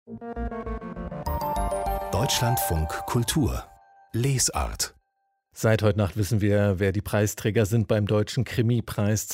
Deutschlandfunk Kultur Lesart. Seit heute Nacht wissen wir, wer die Preisträger sind beim Deutschen Krimipreis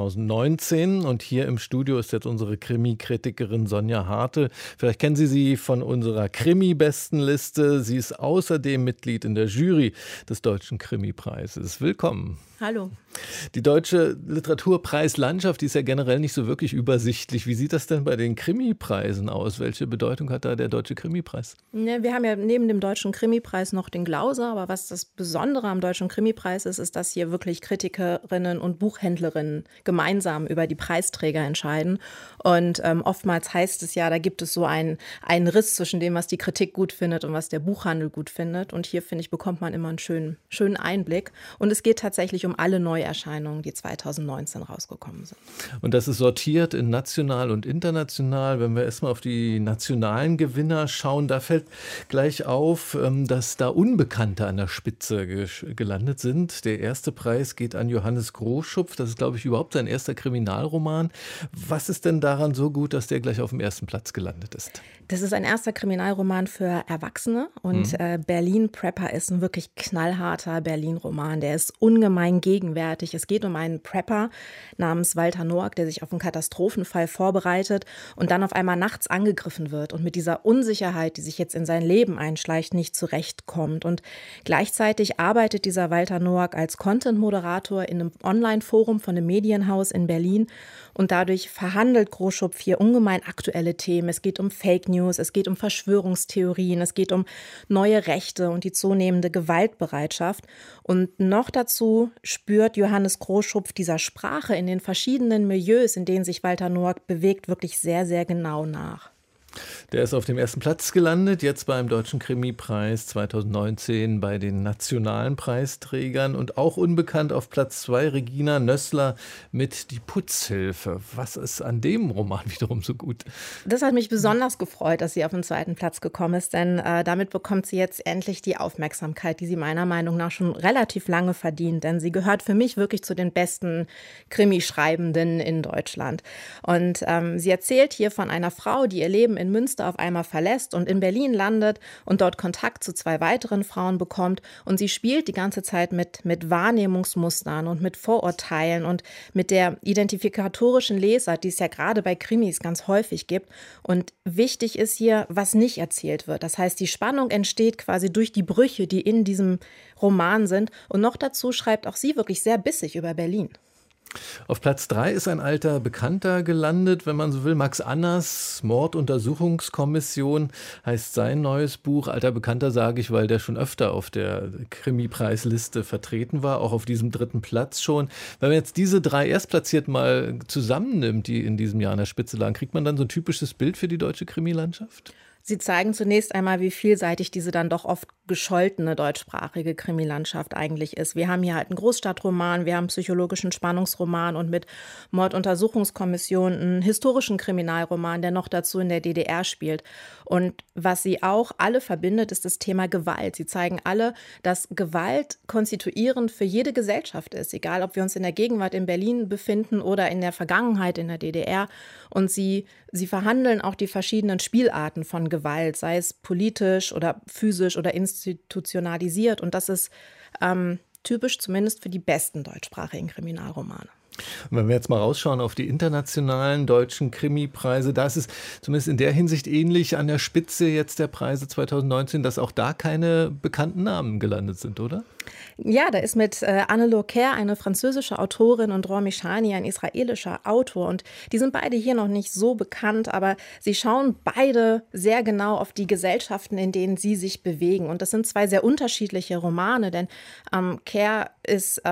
2019. Und hier im Studio ist jetzt unsere Krimi-Kritikerin Sonja Harte. Vielleicht kennen Sie sie von unserer Krimi-Bestenliste. Sie ist außerdem Mitglied in der Jury des Deutschen Krimipreises. Willkommen. Hallo. Die Deutsche Literaturpreislandschaft, die ist ja generell nicht so wirklich übersichtlich. Wie sieht das denn bei den Krimipreisen aus? Welche Bedeutung hat da der Deutsche Krimipreis? Ja, wir haben ja neben dem Deutschen Krimipreis noch den Glauser, aber was das Besondere am Deutschen Krimipreis ist, dass hier wirklich Kritikerinnen und Buchhändlerinnen gemeinsam über die Preisträger entscheiden. Und oftmals heißt es ja, da gibt es so einen Riss zwischen dem, was die Kritik gut findet und was der Buchhandel gut findet. Und hier, finde ich, bekommt man immer einen schönen Einblick. Und es geht tatsächlich um alle Neuerscheinungen, die 2019 rausgekommen sind. Und das ist sortiert in national und international. Wenn wir erstmal auf die nationalen Gewinner schauen, da fällt gleich auf, dass da Unbekannte an der Spitze gelandet sind. Der erste Preis geht an Johannes Groschupf. Das ist, glaube ich, überhaupt sein erster Kriminalroman. Was ist denn daran so gut, dass der gleich auf dem ersten Platz gelandet ist? Das ist ein erster Kriminalroman für Erwachsene und Berlin Prepper ist ein wirklich knallharter Berlin-Roman. Der ist ungemein gegenwärtig. Es geht um einen Prepper namens Walter Noack, der sich auf einen Katastrophenfall vorbereitet und dann auf einmal nachts angegriffen wird und mit dieser Unsicherheit, die sich jetzt in sein Leben einschleicht, nicht zurechtkommt. Und gleichzeitig arbeitet dieser Walter Noack als Content-Moderator in einem Online-Forum von einem Medienhaus in Berlin und dadurch verhandelt Groschupf hier ungemein aktuelle Themen. Es geht um Fake News, es geht um Verschwörungstheorien, es geht um neue Rechte und die zunehmende Gewaltbereitschaft. Und noch dazu spürt Johannes Groschupf dieser Sprache in den verschiedenen Milieus, in denen sich Walter Noack bewegt, wirklich sehr, sehr genau nach. Der ist auf dem ersten Platz gelandet, jetzt beim Deutschen Krimipreis 2019 bei den nationalen Preisträgern und auch unbekannt auf Platz 2 Regina Nössler mit Die Putzhilfe. Was ist an dem Roman wiederum so gut? Das hat mich besonders gefreut, dass sie auf den zweiten Platz gekommen ist, denn damit bekommt sie jetzt endlich die Aufmerksamkeit, die sie meiner Meinung nach schon relativ lange verdient, denn sie gehört für mich wirklich zu den besten Krimischreibenden in Deutschland. Und sie erzählt hier von einer Frau, die ihr Leben in Münster auf einmal verlässt und in Berlin landet und dort Kontakt zu 2 weiteren Frauen bekommt. Und sie spielt die ganze Zeit mit Wahrnehmungsmustern und mit Vorurteilen und mit der identifikatorischen Lesart, die es ja gerade bei Krimis ganz häufig gibt. Und wichtig ist hier, was nicht erzählt wird. Das heißt, die Spannung entsteht quasi durch die Brüche, die in diesem Roman sind. Und noch dazu schreibt auch sie wirklich sehr bissig über Berlin. Auf Platz 3 ist ein alter Bekannter gelandet, wenn man so will. Max Anners Morduntersuchungskommission heißt sein neues Buch. Alter Bekannter sage ich, weil der schon öfter auf der Krimi-Preisliste vertreten war, auch auf diesem 3. Platz schon. Wenn man jetzt diese 3 Erstplatzierten mal zusammennimmt, die in diesem Jahr an der Spitze lagen, kriegt man dann so ein typisches Bild für die deutsche Krimilandschaft? Sie zeigen zunächst einmal, wie vielseitig diese dann doch oft gescholtene deutschsprachige Krimilandschaft eigentlich ist. Wir haben hier halt einen Großstadtroman, wir haben einen psychologischen Spannungsroman und mit Morduntersuchungskommission einen historischen Kriminalroman, der noch dazu in der DDR spielt. Und was sie auch alle verbindet, ist das Thema Gewalt. Sie zeigen alle, dass Gewalt konstituierend für jede Gesellschaft ist, egal ob wir uns in der Gegenwart in Berlin befinden oder in der Vergangenheit in der DDR. Und sie verhandeln auch die verschiedenen Spielarten von Gewalt, sei es politisch oder physisch oder institutionalisiert. Und das ist typisch zumindest für die besten deutschsprachigen Kriminalromane. Und wenn wir jetzt mal rausschauen auf die internationalen deutschen Krimipreise, da ist es zumindest in der Hinsicht ähnlich an der Spitze jetzt der Preise 2019, dass auch da keine bekannten Namen gelandet sind, oder? Ja, da ist mit Anne Kerr eine französische Autorin und Dror Mishani ein israelischer Autor. Und die sind beide hier noch nicht so bekannt, aber sie schauen beide sehr genau auf die Gesellschaften, in denen sie sich bewegen. Und das sind 2 sehr unterschiedliche Romane, denn Kerr ist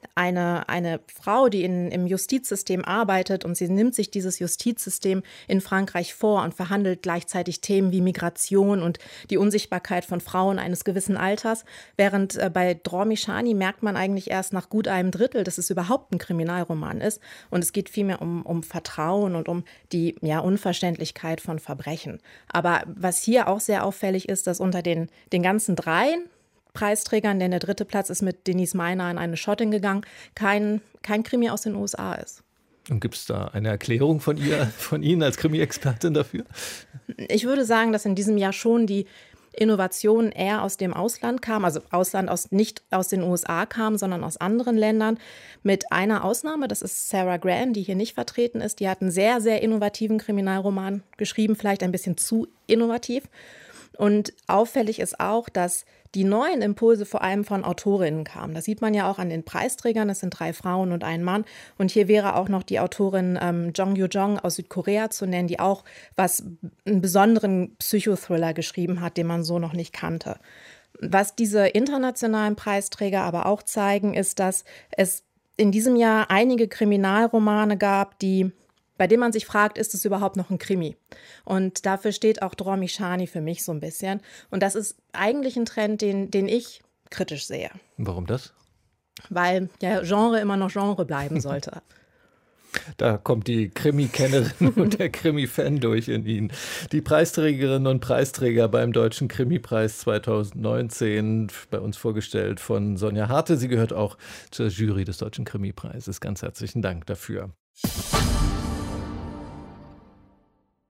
eine Frau, die im Justizsystem arbeitet und sie nimmt sich dieses Justizsystem in Frankreich vor und verhandelt gleichzeitig Themen wie Migration und die Unsichtbarkeit von Frauen eines gewissen Alters, während bei Dror Mishani merkt man eigentlich erst nach gut einem Drittel, dass es überhaupt ein Kriminalroman ist. Und es geht vielmehr um Vertrauen und um die Unverständlichkeit von Verbrechen. Aber was hier auch sehr auffällig ist, dass unter den ganzen 3 Preisträgern, denn der 3. Platz ist mit Denise Meiner an eine Schottin gegangen, kein Krimi aus den USA ist. Und gibt es da eine Erklärung von Ihnen als Krimi-Expertin dafür? Ich würde sagen, dass in diesem Jahr schon die Innovationen eher aus dem Ausland kamen, also nicht aus den USA kamen, sondern aus anderen Ländern. Mit einer Ausnahme, das ist Sarah Gran, die hier nicht vertreten ist. Die hat einen sehr, sehr innovativen Kriminalroman geschrieben, vielleicht ein bisschen zu innovativ. Und auffällig ist auch, dass die neuen Impulse vor allem von Autorinnen kamen. Das sieht man ja auch an den Preisträgern. Es sind 3 Frauen und ein Mann. Und hier wäre auch noch die Autorin Jong Yoo-jong aus Südkorea zu nennen, die auch einen besonderen Psychothriller geschrieben hat, den man so noch nicht kannte. Was diese internationalen Preisträger aber auch zeigen, ist, dass es in diesem Jahr einige Kriminalromane gab, bei dem man sich fragt, ist es überhaupt noch ein Krimi? Und dafür steht auch Dror Mishani für mich so ein bisschen. Und das ist eigentlich ein Trend, den ich kritisch sehe. Warum das? Weil ja Genre immer noch Genre bleiben sollte. Da kommt die Krimi-Kennerin und der Krimi-Fan durch in Ihnen. Die Preisträgerinnen und Preisträger beim Deutschen Krimipreis 2019, bei uns vorgestellt von Sonja Harte. Sie gehört auch zur Jury des Deutschen Krimipreises. Ganz herzlichen Dank dafür.